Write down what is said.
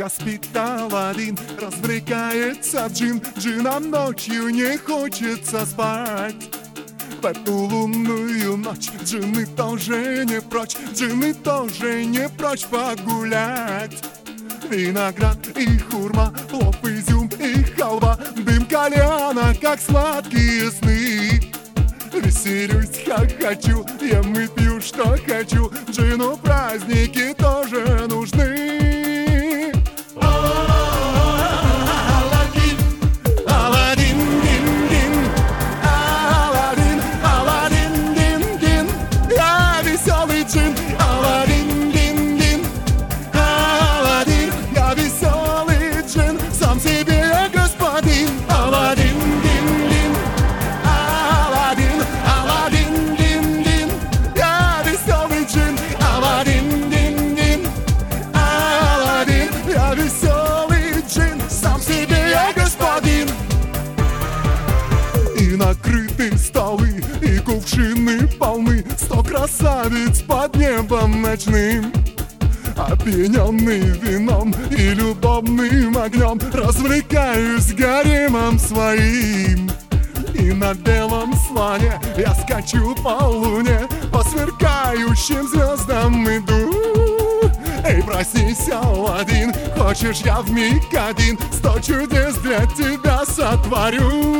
Крепко спит Аладдин, развлекается джин. Джинам ночью не хочется спать. В эту лунную ночь джинны тоже не прочь, джинны тоже не прочь погулять. Виноград и хурма, плов, изюм и халва, дым кальяна, как сладкие сны. Веселюсь, хохочу, ем и пью, что хочу. Джину праздники тоже нужны. Накрыты столы и кувшины полны, 100 красавиц под небом ночным. Опьяненный вином и любовным огнем, развлекаюсь гаремом своим. И на белом слоне я скачу по луне, по сверкающим звездам иду. Эй, проснись, Аладдин, хочешь я вмиг один 100 чудес для тебя сотворю.